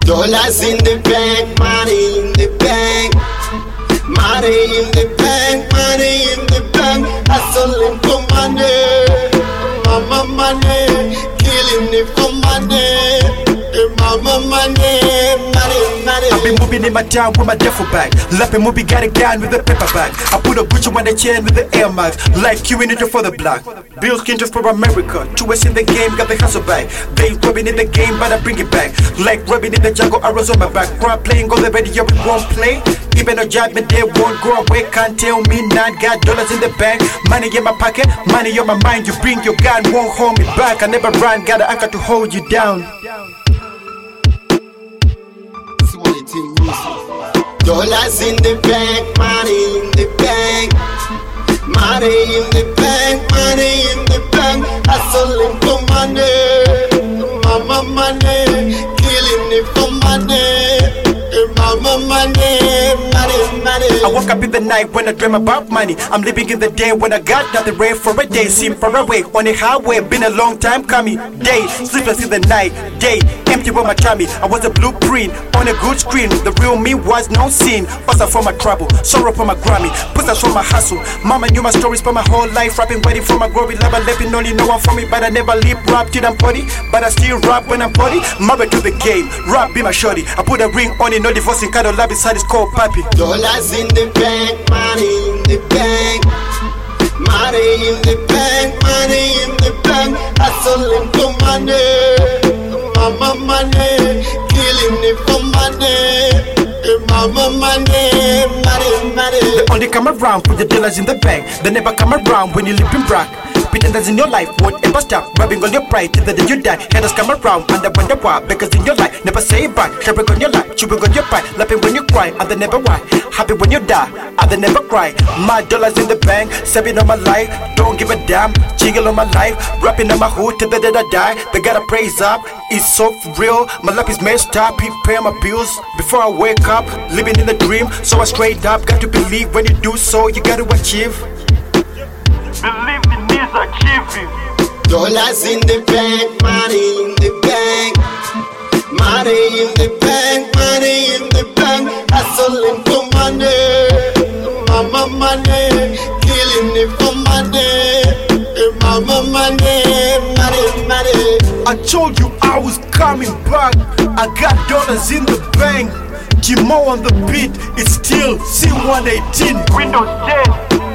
Dollars in the bank, money in the bank. Money in the bank, money in the bank. Hustling for money, mama money. Killing it for money, mama money, money, money. I've been moving in my town with my duffel bag. Lapping movie got it down with a paper bag. I put a Gucci on the chain with the Air Max. Like queuing it for the black. Bill Clinton for America. 2S in the game, got the hustle back. They rubbing in the game, but I bring it back. Like rubbing in the jungle, arrows on my back. Crowd playing all the radio, we won't play. Even a job, they won't go away. Can't tell me not got dollars in the bank. Money in my pocket, money on my mind. You bring your gun, won't hold me back. I never run, got an anchor to hold you down. Dollars in the bank, money in the bank. Money in the bank, money in the bank. Hustling for money, mama money. Killing it for money, mama money, money, money. I woke up in the night when I dream about money. I'm living in the day when I got nothing ready for a day. Seem far away on the highway, been a long time coming. Day, sleepless in the night. Day, empty with my tummy. I was a blueprint on a good screen. The real me was no sin. Hustle for my trouble, sorrow for my Grammy. Pussas for my hustle. Mama knew my stories for my whole life. Rapping, waiting for my glory. Never living, only no one for me. But I never leave rap till I'm 40. But I still rap when I'm 40. Married to the game, rap be my shorty. I put a ring on it, no divorcing. Kind of love inside is called papi. Dollars in the bank, money in the bank. Money in the bank, money in the bank. Hustling for money, mama money. Killing it for money, mama money, money, money. They only come around with the dollars in the bank. They never come around when you live in brag. Pretenders in your life won't ever stop. Rubbing on your pride till the day you die. Haters come around and they wonder why. Because in your life, never say it back. Sharing on your life, chewing on your pride. Laughing when you cry and they never why. Happy when you die and they never cry. My dollars in the bank, saving on my life. Don't give a damn, jiggle on my life. Rapping on my hood till the day I die. They gotta praise up, it's so real. My life is messed up, he pay my bills before I wake up. Living in a dream, so I straight up. Got to believe when you do so, you gotta achieve. Believe in this achieving. Dollars in the bank, money in the bank. Money in the bank, money in the bank. Hustling for money, mama money. Killing it for money, mama money, money, money. I told you I was coming back. I got dollars in the bank. Jimo on the beat, it's still C118. Windows 10.